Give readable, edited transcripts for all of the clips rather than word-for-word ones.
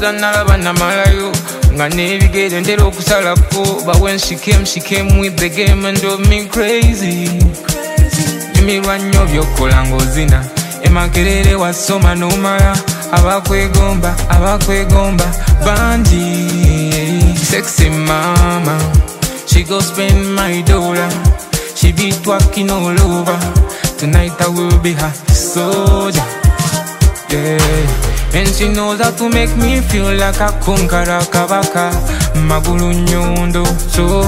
ndowooza nalaba namalayo nga n'ebigere ntera okusalako. But when she came with the game and drove me crazy. Nyumirwa nnyo by'okola ng'ozina emakerere wasoma n'omala. Abakwegomba bangi. Sexy mama, she go spend my dollar. She be twerking all over. Tonight I will be her soldier. Yeah, and she knows how to make me feel like a konkara kabaka. Magulu nyondo so.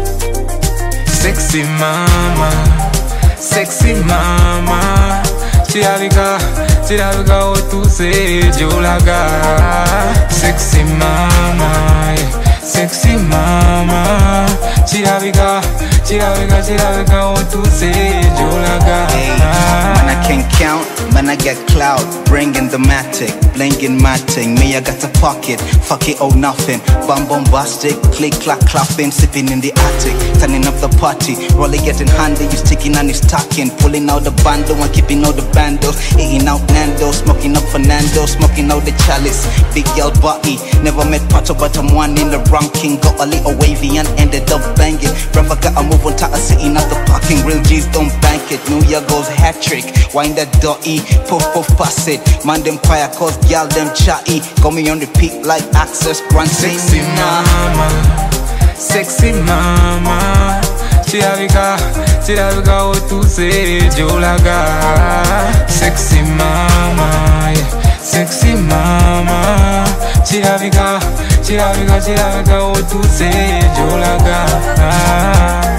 Sexy mama, sexy mama. Chirabika otuse jolaga. Sexy mama, yeah. Sexy mama. Chirabika otuse jolaga. Man, I can't count, man, I get clout. Bringing the matic, blinging my ting. Me, I got a pocket, fuck it, oh nothing. Bombastic, click, clap, clapping, sipping in the attic. Turning up the party, rolling getting handy. You sticking and it's talking, pulling out the bundle and keeping all the bandos. Eating out Nando, smoking up Fernando, smoking out the chalice. Big girl body, never met Pato, but I'm one in the ranking. Got a little wavy and ended up banging. Brother got a move on top of sitting at the parking. Real G's don't bank it. New Year goes hat trick. Wind that dotty, puff pass it. Man them quiet cause gal them chatty. Got me on repeat like Access Grand. Sexy mama, sexy mama. Chirabika otuse jolaga. Sexy mama, yeah. Sexy mama. Chirabika otuse jolaga.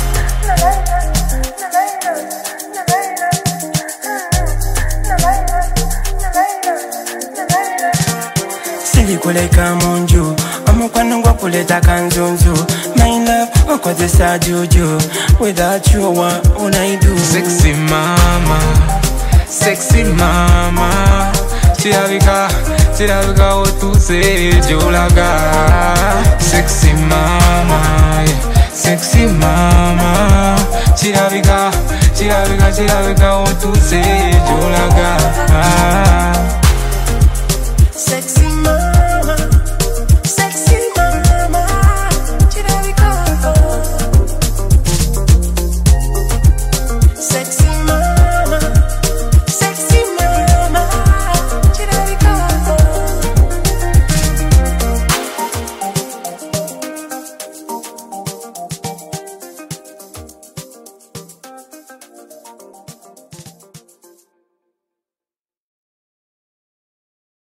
Kuleka munju omukwano gwa kuleta kanzunzu. My love okozesa juju. Without you what would I do? Sexy mama, sexy mama. Chirabika otuse jolaga. Sexy mama, yeah. Sexy mama. Chirabika otuse jolaga.